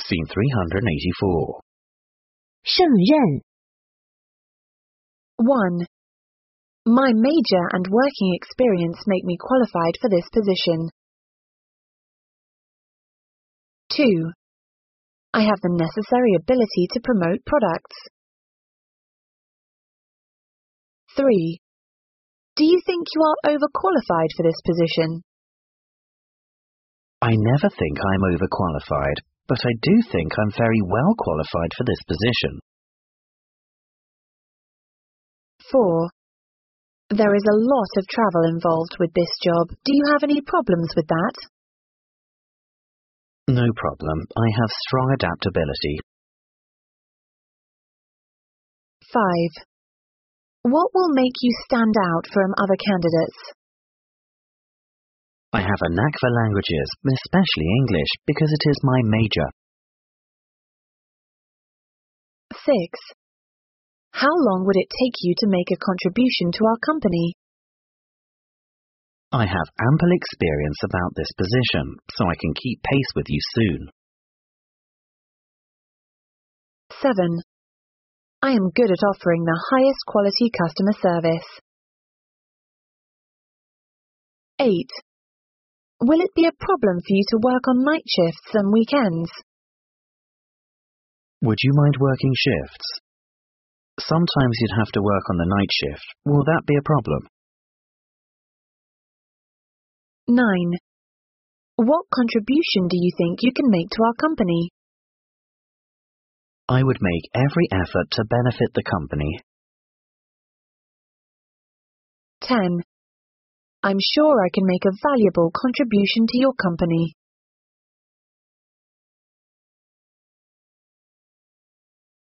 Scene 384. 胜任 1. My major and working experience make me qualified for this position. 2. I have the necessary ability to promote products. 3. Do you think you are overqualified for this position? I never think I'm overqualified, but I do think I'm very well qualified for this position. 4. There is a lot of travel involved with this job. Do you have any problems with that? No problem. I have strong adaptability. 5. What will make you stand out from other candidates? I have a knack for languages, especially English, because it is my major. 6. How long would it take you to make a contribution to our company? I have ample experience about this position, so I can keep pace with you soon. 7. I am good at offering the highest quality customer service. 8. Will it be a problem for you to work on night shifts and weekends? Would you mind working shifts? Sometimes you'd have to work on the night shift. Will that be a problem? 9. What contribution do you think you can make to our company? I would make every effort to benefit the company. 10. I'm sure I can make a valuable contribution to your company.